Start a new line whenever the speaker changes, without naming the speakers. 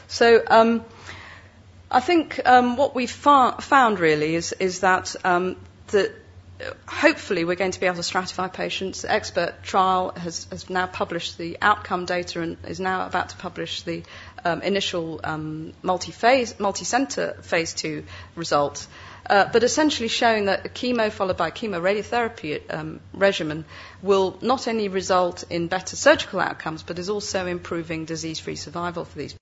So I think what we've found really is that hopefully we're going to be able to stratify patients. The expert trial has now published the outcome data and is now about to publish the initial multi-center phase 2 results, but essentially showing that a chemo followed by chemoradiotherapy regimen will not only result in better surgical outcomes, but is also improving disease-free survival for these